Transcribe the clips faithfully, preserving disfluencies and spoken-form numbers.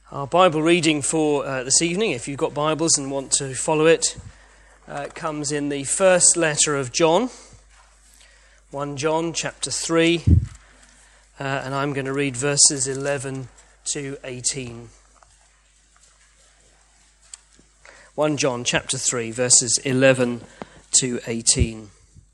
Our Bible reading for uh, this evening, if you've got Bibles and want to follow it, uh, comes in the first letter of John, First John chapter three, uh, and I'm going to read verses eleven to eighteen. First John chapter three, verses eleven to eighteen.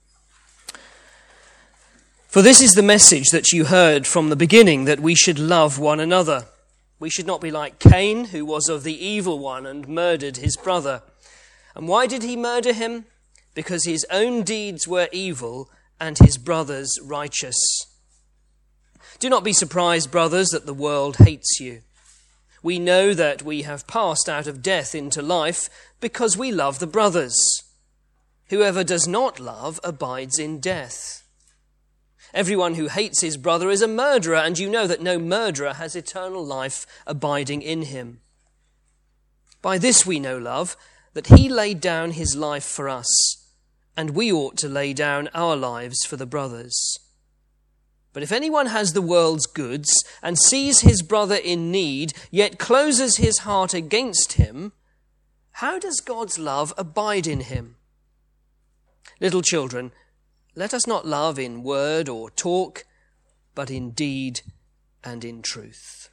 For this is the message that you heard from the beginning, that we should love one another. We should not be like Cain, who was of the evil one and murdered his brother. And why did he murder him? Because his own deeds were evil and his brother's righteous. Do not be surprised, brothers, that the world hates you. We know that we have passed out of death into life because we love the brothers. Whoever does not love abides in death. Everyone who hates his brother is a murderer, and you know that no murderer has eternal life abiding in him. By this we know love, that he laid down his life for us, and we ought to lay down our lives for the brothers. But if anyone has the world's goods and sees his brother in need, yet closes his heart against him, how does God's love abide in him? Little children, let us not love in word or talk, but in deed and in truth.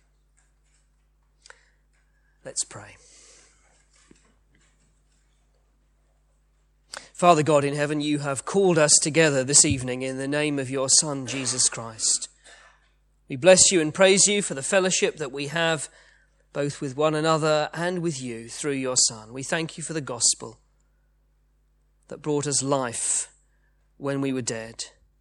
Let's pray. Father God in heaven, you have called us together this evening in the name of your Son, Jesus Christ. We bless you and praise you for the fellowship that we have both with one another and with you through your Son. We thank you for the gospel that brought us life when we were dead.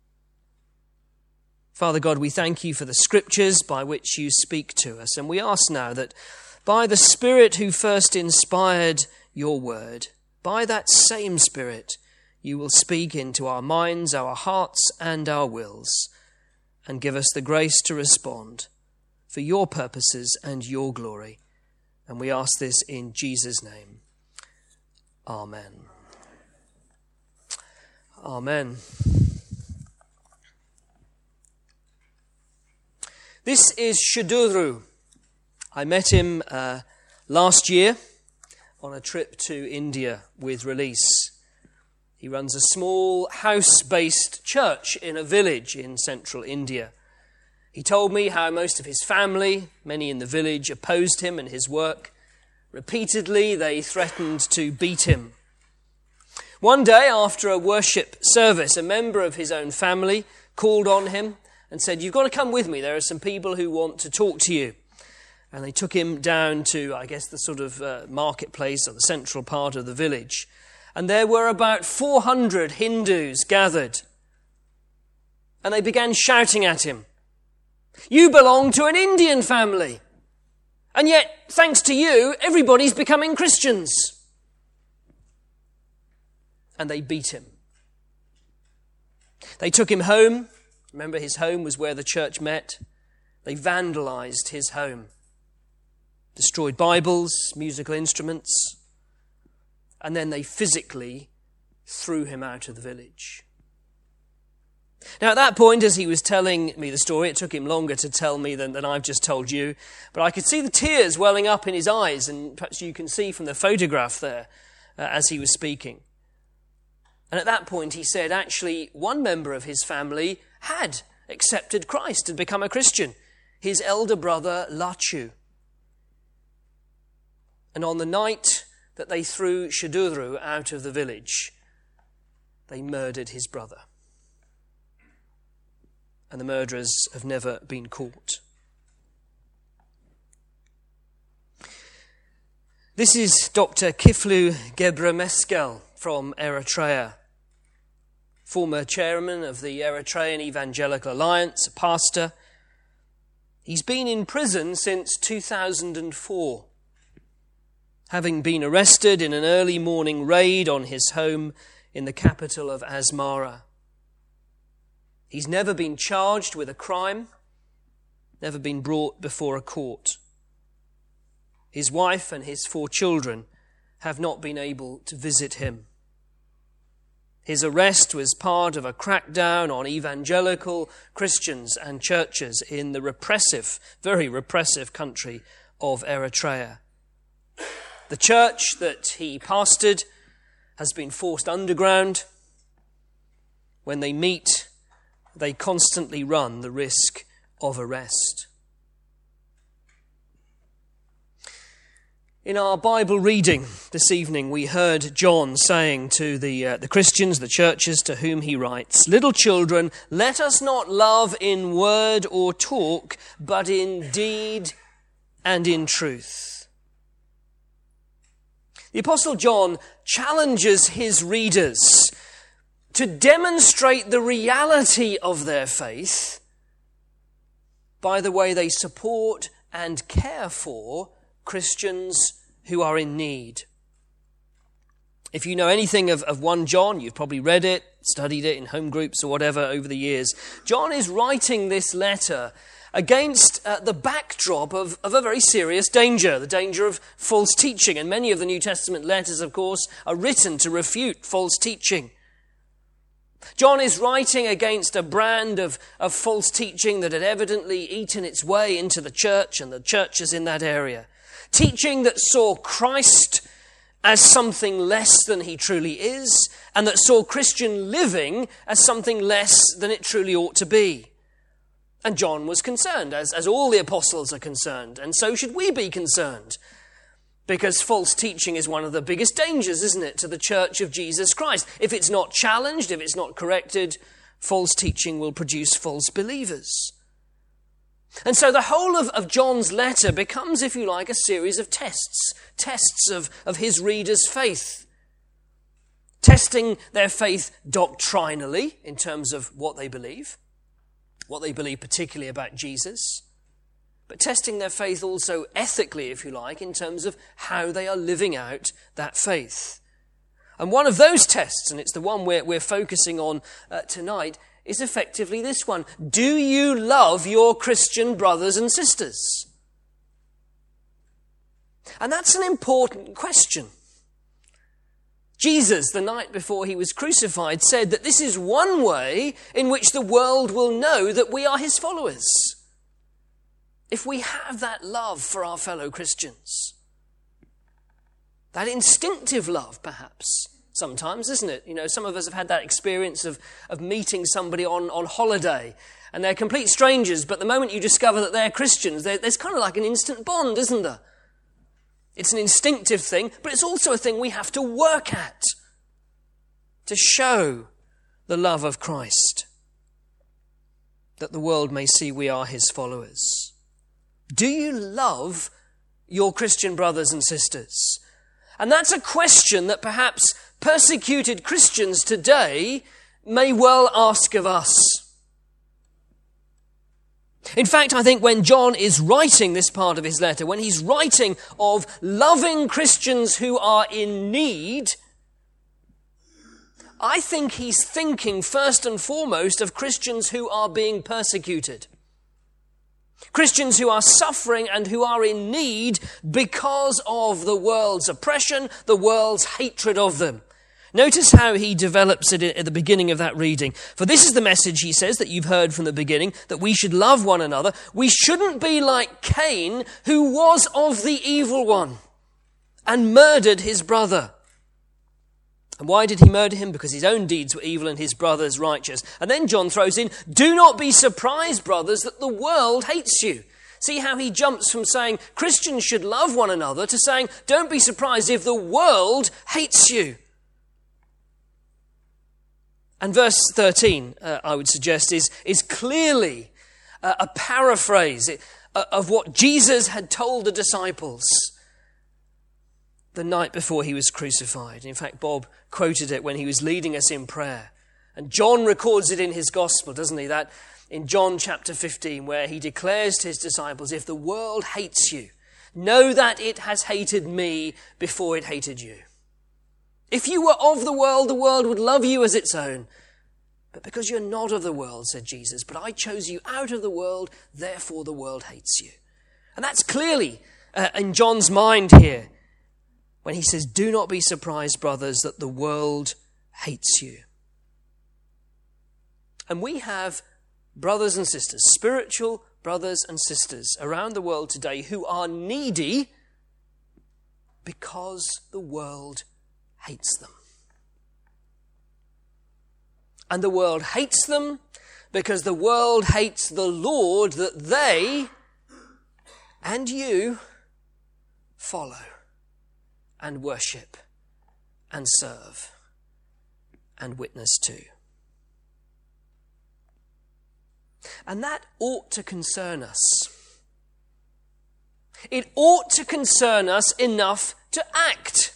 Father God, we thank you for the scriptures by which you speak to us, and we ask now that by the Spirit who first inspired your word, by that same Spirit, you will speak into our minds, our hearts, and our wills, and give us the grace to respond for your purposes and your glory. And we ask this in Jesus' name. Amen. Amen. This is Shuduru. I met him uh, last year on a trip to India with Release. He runs a small house-based church in a village in central India. He told me how most of his family, many in the village, opposed him and his work. Repeatedly, they threatened to beat him. One day, after a worship service, a member of his own family called on him and said, "You've got to come with me. There are some people who want to talk to you." And they took him down to, I guess, the sort of uh, marketplace or the central part of the village. And there were about four hundred Hindus gathered. And they began shouting at him, "You belong to an Indian family. And yet, thanks to you, everybody's becoming Christians." And they beat him. They took him home. Remember, his home was where the church met. They vandalized his home. Destroyed Bibles, musical instruments. And then they physically threw him out of the village. Now, at that point, as he was telling me the story, it took him longer to tell me than, than I've just told you, but I could see the tears welling up in his eyes, and perhaps you can see from the photograph there uh, as he was speaking. And at that point he said, actually, one member of his family had accepted Christ and become a Christian, his elder brother Lachu. And on the night that they threw Shuduru out of the village, they murdered his brother. And the murderers have never been caught. This is Doctor Kiflu Gebremeskel from Eritrea, former chairman of the Eritrean Evangelical Alliance, a pastor. He's been in prison since two thousand four, having been arrested in an early morning raid on his home in the capital of Asmara. He's never been charged with a crime, never been brought before a court. His wife and his four children have not been able to visit him. His arrest was part of a crackdown on evangelical Christians and churches in the repressive, very repressive country of Eritrea. The church that he pastored has been forced underground. When they meet, they constantly run the risk of arrest. In our Bible reading this evening, we heard John saying to the, uh, the Christians, the churches to whom he writes, "Little children, let us not love in word or talk, but in deed and in truth." The Apostle John challenges his readers to demonstrate the reality of their faith by the way they support and care for Christians who are in need. If you know anything of, of First John, you've probably read it, studied it in home groups or whatever over the years. John is writing this letter against uh, the backdrop of, of a very serious danger, the danger of false teaching. And many of the New Testament letters, of course, are written to refute false teaching. John is writing against a brand of, of false teaching that had evidently eaten its way into the church and the churches in that area. Teaching that saw Christ as something less than he truly is, and that saw Christian living as something less than it truly ought to be. And John was concerned, as, as all the apostles are concerned, and so should we be concerned. Because false teaching is one of the biggest dangers, isn't it, to the church of Jesus Christ. If it's not challenged, if it's not corrected, false teaching will produce false believers. And so the whole of, of John's letter becomes, if you like, a series of tests. Tests of, of his readers' faith. Testing their faith doctrinally, in terms of what they believe. What they believe particularly about Jesus. But testing their faith also ethically, if you like, in terms of how they are living out that faith. And one of those tests, and it's the one we're, we're focusing on uh, tonight, is effectively this one. Do you love your Christian brothers and sisters? And that's an important question. Jesus, the night before he was crucified, said that this is one way in which the world will know that we are his followers. If we have that love for our fellow Christians. That instinctive love, perhaps. Sometimes, isn't it? You know, some of us have had that experience of, of meeting somebody on, on holiday and they're complete strangers, but the moment you discover that they're Christians, there's kind of like an instant bond, isn't there? It's an instinctive thing, but it's also a thing we have to work at to show the love of Christ, that the world may see we are his followers. Do you love your Christian brothers and sisters? And that's a question that perhaps persecuted Christians today may well ask of us. In fact, I think when John is writing this part of his letter, when he's writing of loving Christians who are in need, I think he's thinking first and foremost of Christians who are being persecuted. Christians who are suffering and who are in need because of the world's oppression, the world's hatred of them. Notice how he develops it at the beginning of that reading. For this is the message, he says, that you've heard from the beginning, that we should love one another. We shouldn't be like Cain, who was of the evil one and murdered his brother. And why did he murder him? Because his own deeds were evil and his brother's righteous. And then John throws in, do not be surprised, brothers, that the world hates you. See how he jumps from saying Christians should love one another to saying, don't be surprised if the world hates you. And verse thirteen, uh, I would suggest, is, is clearly uh, a paraphrase uh, of what Jesus had told the disciples the night before he was crucified. In fact, Bob quoted it when he was leading us in prayer. And John records it in his gospel, doesn't he? That in John chapter fifteen, where he declares to his disciples, if the world hates you, know that it has hated me before it hated you. If you were of the world, the world would love you as its own. But because you're not of the world, said Jesus, but I chose you out of the world, therefore the world hates you. And that's clearly uh, in John's mind here, when he says, do not be surprised, brothers, that the world hates you. And we have brothers and sisters, spiritual brothers and sisters around the world today who are needy because the world hates them. And the world hates them because the world hates the Lord that they and you follow and worship and serve and witness to. And that ought to concern us. It ought to concern us enough to act.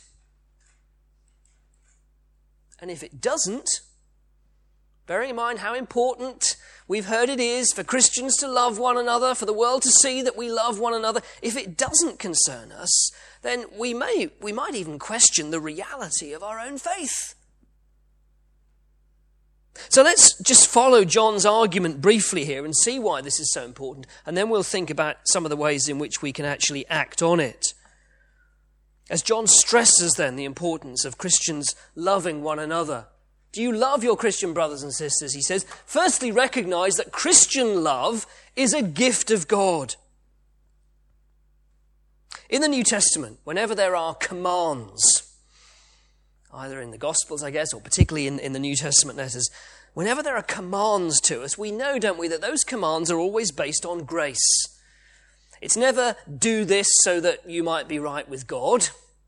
And if it doesn't, bearing in mind how important we've heard it is for Christians to love one another, for the world to see that we love one another, if it doesn't concern us, then we may we might even question the reality of our own faith. So let's just follow John's argument briefly here and see why this is so important, and then we'll think about some of the ways in which we can actually act on it. As John stresses then the importance of Christians loving one another. Do you love your Christian brothers and sisters? He says, firstly, recognize that Christian love is a gift of God. In the New Testament, whenever there are commands, either in the Gospels, I guess, or particularly in, in the New Testament letters, whenever there are commands to us, we know, don't we, that those commands are always based on grace. It's never do this so that you might be right with God.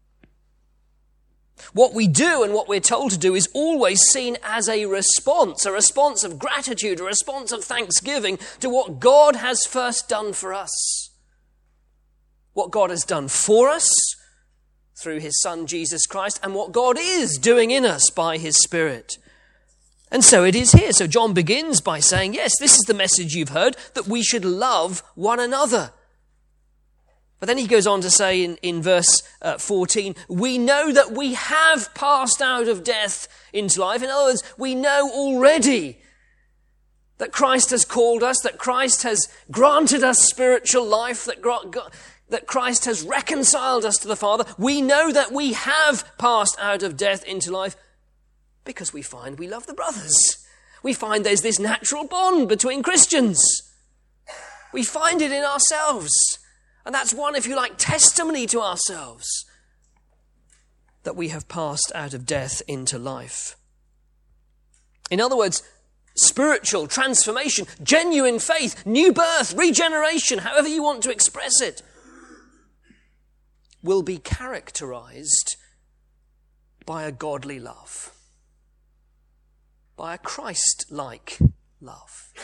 What we do and what we're told to do is always seen as a response, a response of gratitude, a response of thanksgiving to what God has first done for us. What God has done for us through his Son, Jesus Christ, and what God is doing in us by his Spirit. And so it is here. So John begins by saying, yes, this is the message you've heard, that we should love one another. But then he goes on to say in, in verse uh, fourteen, we know that we have passed out of death into life. In other words, we know already that Christ has called us, that Christ has granted us spiritual life, that, God, that Christ has reconciled us to the Father. We know that we have passed out of death into life because we find we love the brothers. We find there's this natural bond between Christians. We find it in ourselves. And that's one, if you like, testimony to ourselves that we have passed out of death into life. In other words, spiritual transformation, genuine faith, new birth, regeneration, however you want to express it, will be characterized by a godly love, by a Christ-like love.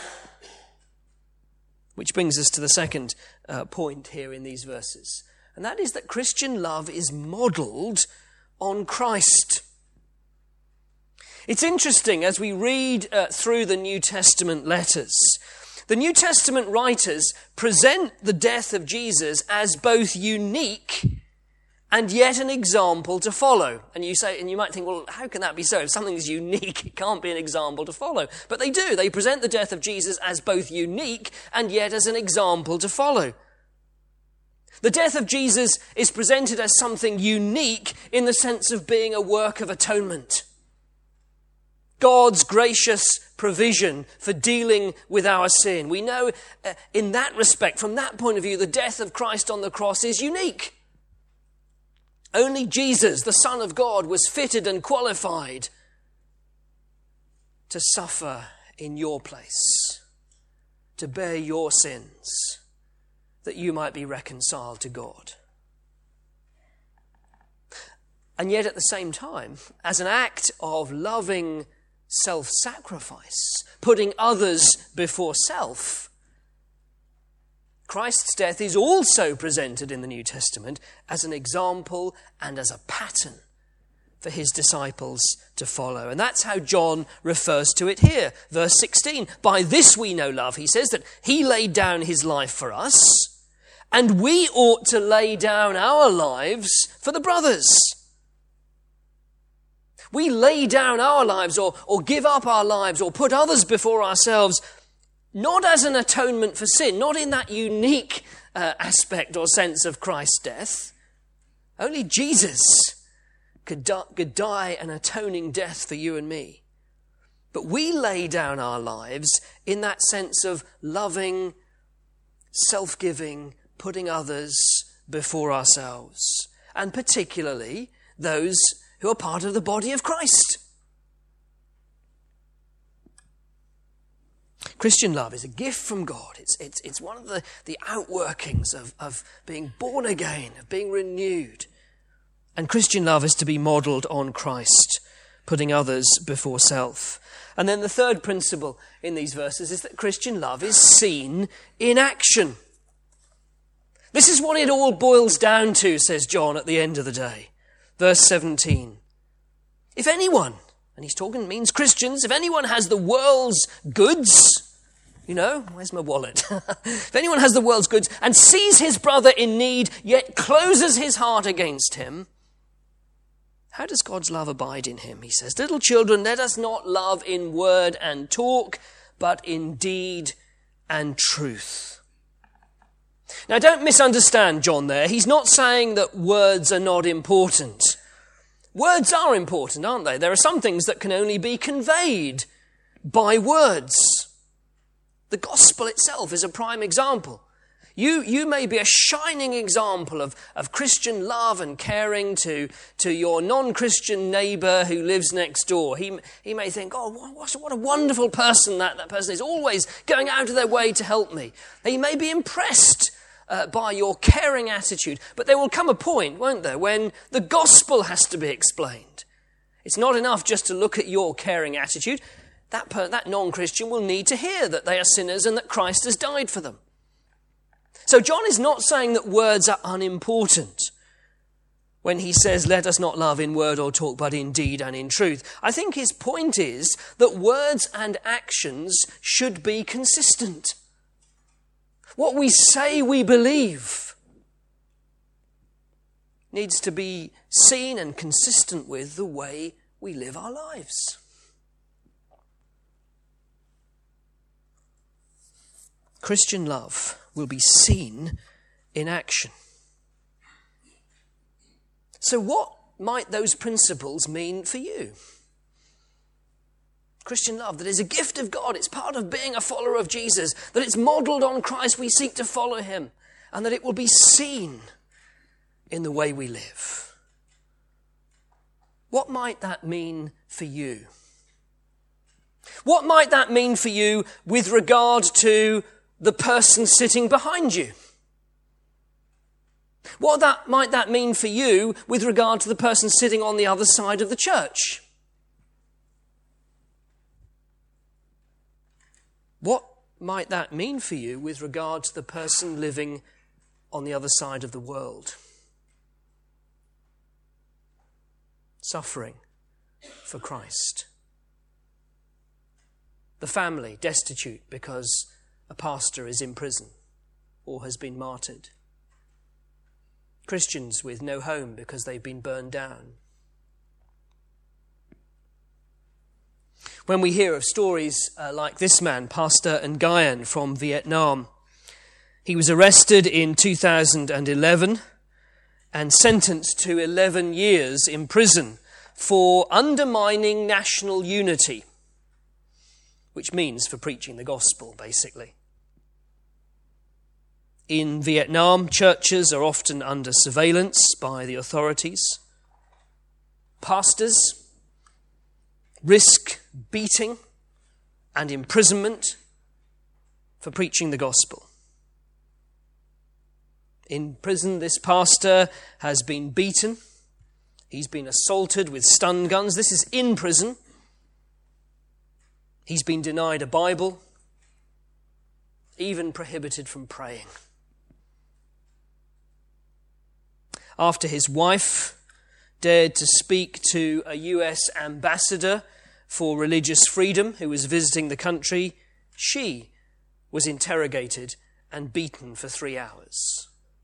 Which brings us to the second uh, point here in these verses. And that is that Christian love is modelled on Christ. It's interesting as we read uh, through the New Testament letters. The New Testament writers present the death of Jesus as both unique and yet an example to follow. And you say, and you might think, well, how can that be so? If something is unique, it can't be an example to follow. But they do. They present the death of Jesus as both unique and yet as an example to follow. The death of Jesus is presented as something unique in the sense of being a work of atonement. God's gracious provision for dealing with our sin. We know uh, in that respect, from that point of view, the death of Christ on the cross is unique. Only Jesus, the Son of God, was fitted and qualified to suffer in your place, to bear your sins, that you might be reconciled to God. And yet at the same time, as an act of loving self-sacrifice, putting others before self, Christ's death is also presented in the New Testament as an example and as a pattern for his disciples to follow. And that's how John refers to it here. Verse sixteen, by this we know love. He says that he laid down his life for us, and we ought to lay down our lives for the brothers. We lay down our lives or, or give up our lives or put others before ourselves, not as an atonement for sin, not in that unique uh, aspect or sense of Christ's death. Only Jesus could, di- could die an atoning death for you and me. But we lay down our lives in that sense of loving self-giving, putting others before ourselves, and particularly those who are part of the body of Christ. Christian love is a gift from God. It's, it's, it's one of the, the outworkings of, of being born again, of being renewed. And Christian love is to be modelled on Christ, putting others before self. And then the third principle in these verses is that Christian love is seen in action. This is what it all boils down to, says John at the end of the day. Verse seventeen. If anyone, and he's talking, means Christians, if anyone has the world's goods, you know, where's my wallet? If anyone has the world's goods and sees his brother in need, yet closes his heart against him, how does God's love abide in him? He says, little children, let us not love in word and talk, but in deed and truth. Now, don't misunderstand John there. He's not saying that words are not important. Words are important, aren't they? There are some things that can only be conveyed by words. The gospel itself is a prime example. You, you may be a shining example of, of Christian love and caring to, to your non-Christian neighbour who lives next door. He, he may think, oh, what, what a wonderful person that, that person is, always going out of their way to help me. He may be impressed uh, by your caring attitude, but there will come a point, won't there, when the gospel has to be explained. It's not enough just to look at your caring attitude. That, per, that non-Christian will need to hear that they are sinners and that Christ has died for them. So John is not saying that words are unimportant when he says, let us not love in word or talk, but in deed and in truth. I think his point is that words and actions should be consistent. What we say we believe needs to be seen and consistent with the way we live our lives. Christian love will be seen in action. So what might those principles mean for you? Christian love, that is a gift of God, it's part of being a follower of Jesus, that it's modelled on Christ, we seek to follow him, and that it will be seen in the way we live. What might that mean for you? What might that mean for you with regard to the person sitting behind you? What that might that mean for you with regard to the person sitting on the other side of the church? What might that mean for you with regard to the person living on the other side of the world? Suffering for Christ. The family destitute because a pastor is in prison or has been martyred. Christians with no home because they've been burned down. When we hear of stories uh, like this man, Pastor Nguyen from Vietnam, he was arrested in two thousand eleven and sentenced to eleven years in prison for undermining national unity, which means for preaching the gospel, basically. In Vietnam, churches are often under surveillance by the authorities. Pastors risk beating and imprisonment for preaching the gospel. In prison, this pastor has been beaten. He's been assaulted with stun guns. This is in prison. He's been denied a Bible, even prohibited from praying. After his wife dared to speak to a U S ambassador for religious freedom who was visiting the country, she was interrogated and beaten for three hours.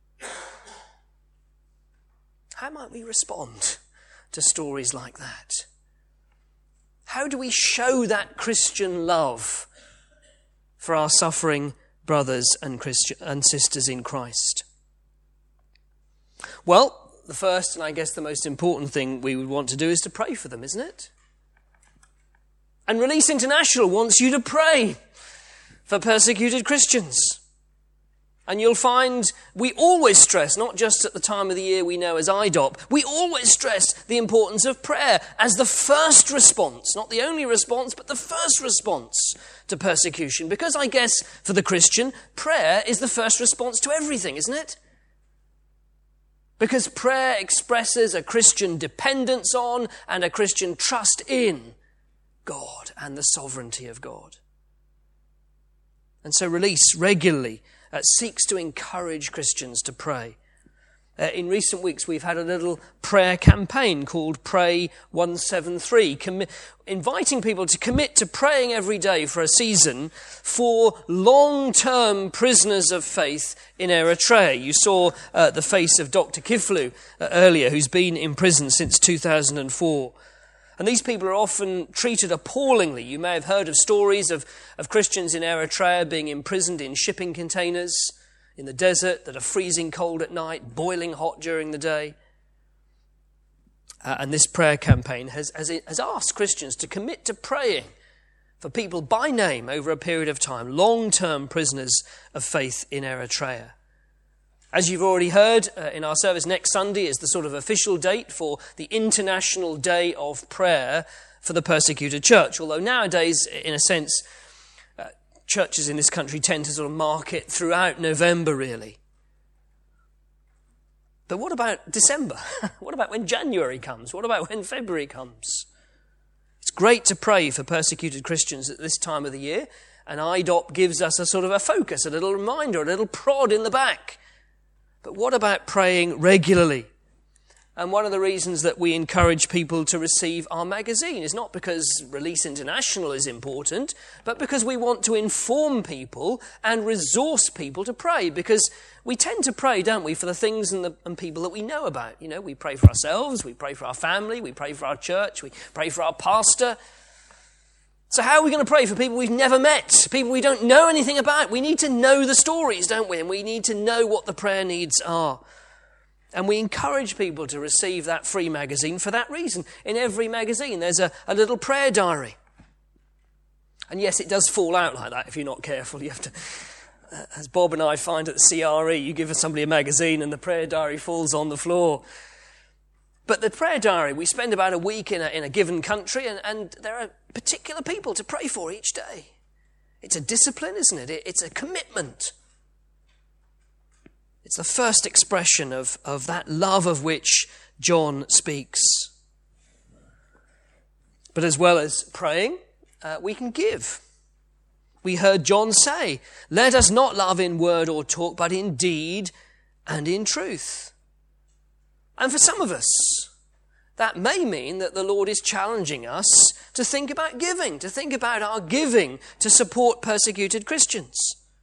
How might we respond to stories like that? How do we show that Christian love for our suffering brothers and Christi- and sisters in Christ? Well, the first and I guess the most important thing we would want to do is to pray for them, isn't it? And Release International wants you to pray for persecuted Christians. And you'll find we always stress, not just at the time of the year we know as I D O P, we always stress the importance of prayer as the first response, not the only response, but the first response to persecution. Because I guess for the Christian, prayer is the first response to everything, isn't it? Because prayer expresses a Christian dependence on and a Christian trust in God and the sovereignty of God. And so Release regularly Uh, seeks to encourage Christians to pray. Uh, in recent weeks, we've had a little prayer campaign called Pray one seven three, commi- inviting people to commit to praying every day for a season for long-term prisoners of faith in Eritrea. You saw uh, the face of Doctor Kiflu uh, earlier, who's been in prison since two thousand four. And these people are often treated appallingly. You may have heard of stories of, of Christians in Eritrea being imprisoned in shipping containers in the desert that are freezing cold at night, boiling hot during the day. Uh, and this prayer campaign has, has, has asked Christians to commit to praying for people by name over a period of time, long-term prisoners of faith in Eritrea. As you've already heard, uh, in our service next Sunday is the sort of official date for the International Day of Prayer for the Persecuted Church. Although nowadays, in a sense, uh, churches in this country tend to sort of mark it throughout November, really. But what about December? What about when January comes? What about when February comes? It's great to pray for persecuted Christians at this time of the year, and I D O P gives us a sort of a focus, a little reminder, a little prod in the back. But what about praying regularly? And one of the reasons that we encourage people to receive our magazine is not because Release International is important, but because we want to inform people and resource people to pray. Because we tend to pray, don't we, for the things and, the, and people that we know about. You know, we pray for ourselves, we pray for our family, we pray for our church, we pray for our pastor. So how are we going to pray for people we've never met, people we don't know anything about? We need to know the stories, don't we? And we need to know what the prayer needs are. And we encourage people to receive that free magazine for that reason. In every magazine, there's a, a little prayer diary. And yes, it does fall out like that if you're not careful. You have to, uh, as Bob and I find at the C R E, you give somebody a magazine and the prayer diary falls on the floor. But the prayer diary, we spend about a week in a, in a given country, and, and there are particular people to pray for each day. It's a discipline, isn't it? it it's a commitment. It's the first expression of, of that love of which John speaks. But as well as praying, uh, we can give. We heard John say, "Let us not love in word or talk, but in deed and in truth." And for some of us, that may mean that the Lord is challenging us to think about giving, to think about our giving to support persecuted Christians.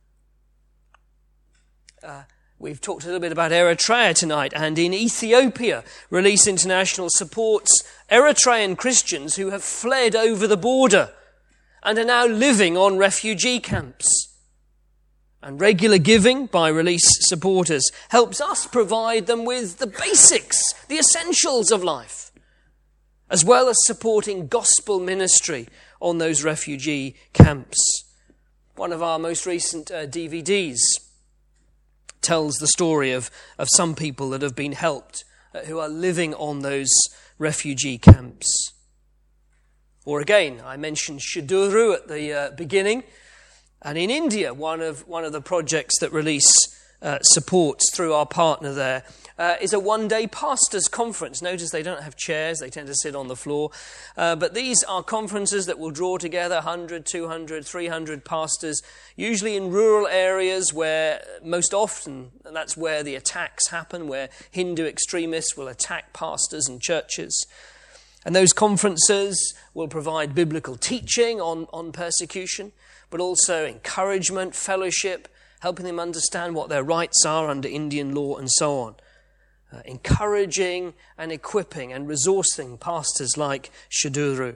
Uh, we've talked a little bit about Eritrea tonight, and in Ethiopia, Release International supports Eritrean Christians who have fled over the border and are now living on refugee camps. And regular giving by Release supporters helps us provide them with the basics, the essentials of life, as well as supporting gospel ministry on those refugee camps. One of our most recent uh, D V Ds tells the story of, of some people that have been helped uh, who are living on those refugee camps. Or again, I mentioned Shiduru at the uh, beginning. And in India, one of one of the projects that Release uh, supports through our partner there uh, is a one-day pastors' conference. Notice they don't have chairs, they tend to sit on the floor. Uh, but these are conferences that will draw together one hundred, two hundred, three hundred pastors, usually in rural areas where most often, and that's where the attacks happen, where Hindu extremists will attack pastors and churches. And those conferences will provide biblical teaching on, on persecution, but also encouragement, fellowship, helping them understand what their rights are under Indian law and so on. Uh, encouraging and equipping and resourcing pastors like Shiduru.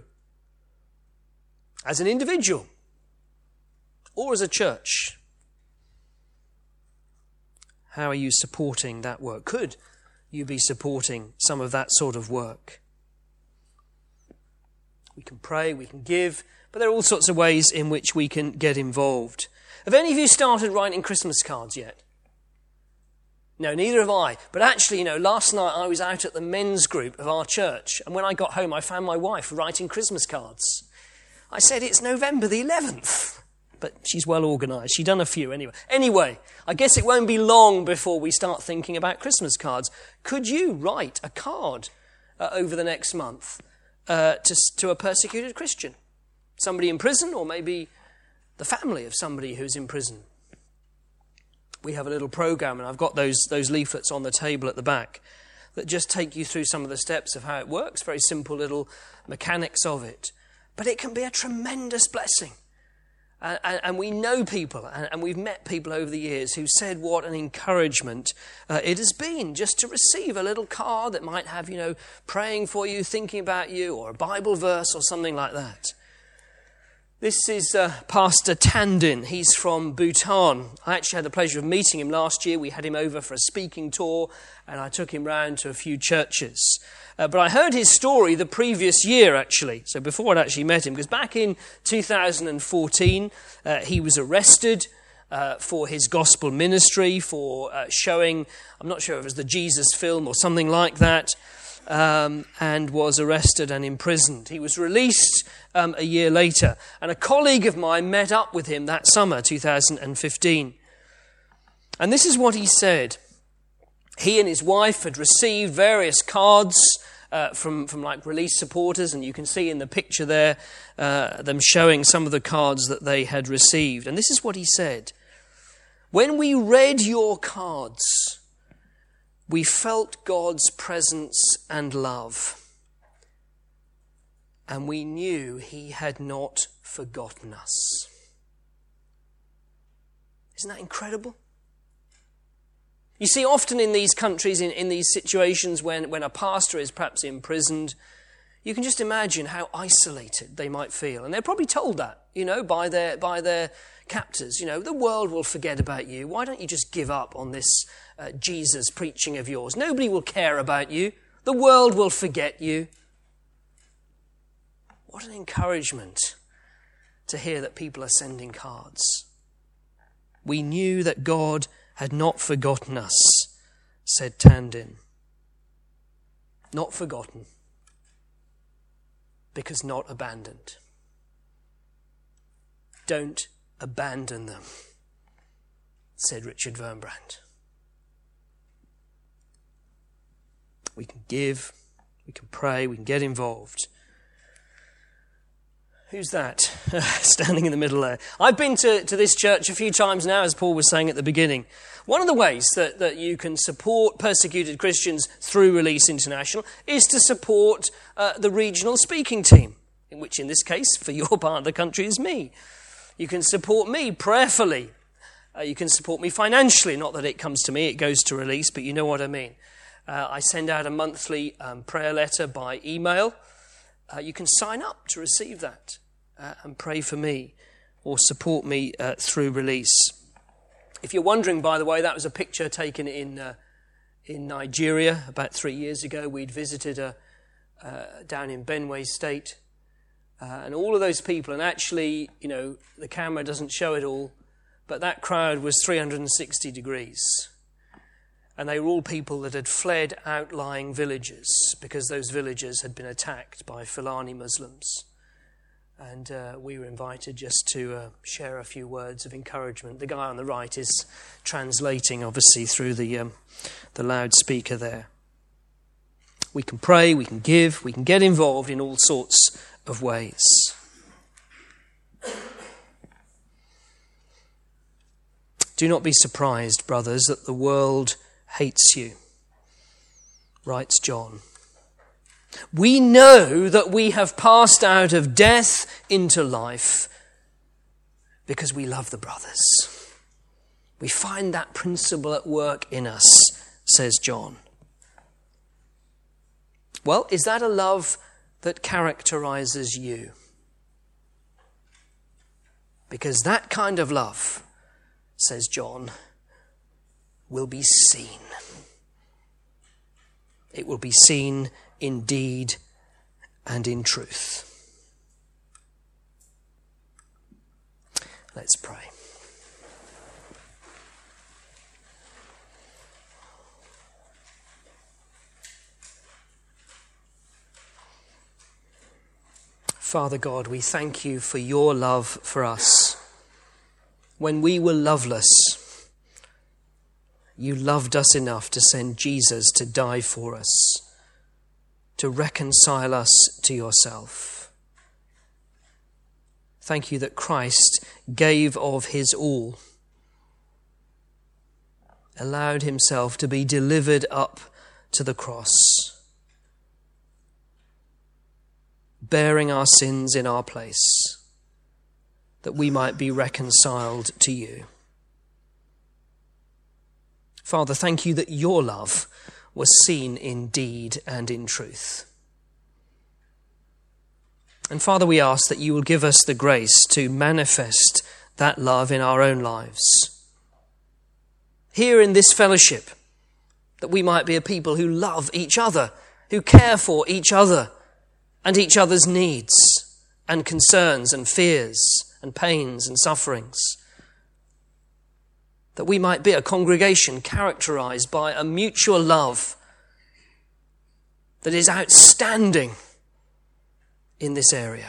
As an individual or as a church, how are you supporting that work? Could you be supporting some of that sort of work? We can pray, we can give, but there are all sorts of ways in which we can get involved. Have any of you started writing Christmas cards yet? No, neither have I. But actually, you know, last night I was out at the men's group of our church, and when I got home, I found my wife writing Christmas cards. I said, it's November the eleventh. But she's well organised. She's done a few anyway. Anyway, I guess it won't be long before we start thinking about Christmas cards. Could you write a card uh, over the next month uh, to, to a persecuted Christian? Somebody in prison, or maybe the family of somebody who's in prison? We have a little program, and I've got those those leaflets on the table at the back that just take you through some of the steps of how it works, very simple little mechanics of it. But it can be a tremendous blessing. And, and, and we know people, and, and we've met people over the years who said what an encouragement uh, it has been just to receive a little card that might have, you know, praying for you, thinking about you, or a Bible verse or something like that. This is uh, Pastor Tandin. He's from Bhutan. I actually had the pleasure of meeting him last year. We had him over for a speaking tour, and I took him round to a few churches. Uh, but I heard his story the previous year, actually, so before I'd actually met him, because back in two thousand fourteen, uh, he was arrested uh, for his gospel ministry, for uh, showing, I'm not sure if it was the Jesus film or something like that, Um, and was arrested and imprisoned. He was released um, a year later, and a colleague of mine met up with him that summer, two thousand fifteen. And this is what he said. He and his wife had received various cards uh, from, from like release supporters, and you can see in the picture there uh, them showing some of the cards that they had received. And this is what he said. When we read your cards, we felt God's presence and love, and we knew he had not forgotten us. Isn't that incredible? You see, often in these countries, in, in these situations when, when a pastor is perhaps imprisoned, you can just imagine how isolated they might feel. And they're probably told that, you know, by their by their captors. You know, the world will forget about you. Why don't you just give up on this uh, Jesus preaching of yours? Nobody will care about you. The world will forget you. What an encouragement to hear that people are sending cards. We knew that God had not forgotten us, said Tandin. Not forgotten, because not abandoned. Don't abandon them, said Richard Wurmbrand. We can give, we can pray, we can get involved. Who's that standing in the middle there? I've been to, to this church a few times now, as Paul was saying at the beginning. One of the ways that, that you can support persecuted Christians through Release International is to support uh, the regional speaking team, in which in this case, for your part of the country, is me. You can support me prayerfully. Uh, you can support me financially. Not that it comes to me, it goes to Release, but you know what I mean. Uh, I send out a monthly um, prayer letter by email. Uh, you can sign up to receive that uh, and pray for me or support me uh, through Release. If you're wondering, by the way, that was a picture taken in uh, in Nigeria about three years ago. We'd visited a, uh, down in Benue State. Uh, and all of those people, and actually, you know, the camera doesn't show it all, but that crowd was three hundred sixty degrees. And they were all people that had fled outlying villages because those villages had been attacked by Fulani Muslims. And uh, we were invited just to uh, share a few words of encouragement. The guy on the right is translating, obviously, through the um, the loudspeaker there. We can pray, we can give, we can get involved in all sorts of ways. Do not be surprised, brothers, that the world hates you, writes John. We know that we have passed out of death into life because we love the brothers. We find that principle at work in us, says John. Well, is that a love that characterizes you? Because that kind of love, says John, will be seen. It will be seen in deed and in truth. Let's pray. Father God, we thank you for your love for us. When we were loveless, you loved us enough to send Jesus to die for us, to reconcile us to yourself. Thank you that Christ gave of his all, allowed himself to be delivered up to the cross, bearing our sins in our place, that we might be reconciled to you. Father, thank you that your love was seen in deed and in truth. And Father, we ask that you will give us the grace to manifest that love in our own lives. Here in this fellowship, that we might be a people who love each other, who care for each other and each other's needs and concerns and fears and pains and sufferings. That we might be a congregation characterized by a mutual love that is outstanding in this area.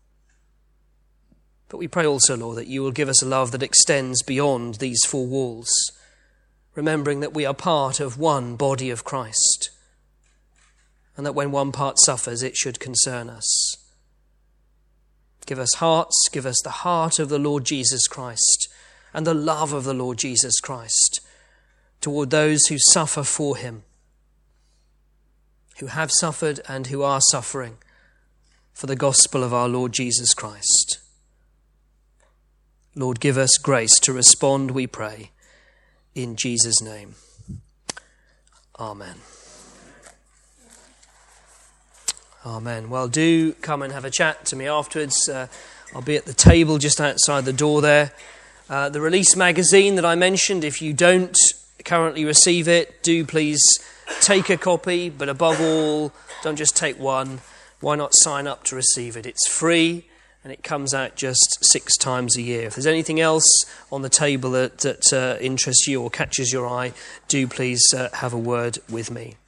But we pray also, Lord, that you will give us a love that extends beyond these four walls, remembering that we are part of one body of Christ, and that when one part suffers, it should concern us. Give us hearts, give us the heart of the Lord Jesus Christ and the love of the Lord Jesus Christ toward those who suffer for him, who have suffered and who are suffering for the gospel of our Lord Jesus Christ. Lord, give us grace to respond, we pray, in Jesus' name. Amen. Amen. Well, do come and have a chat to me afterwards. Uh, I'll be at the table just outside the door there. Uh, the Release magazine that I mentioned, if you don't currently receive it, do please take a copy, but above all, don't just take one. Why not sign up to receive it? It's free and it comes out just six times a year. If there's anything else on the table that, that uh, interests you or catches your eye, do please uh, have a word with me.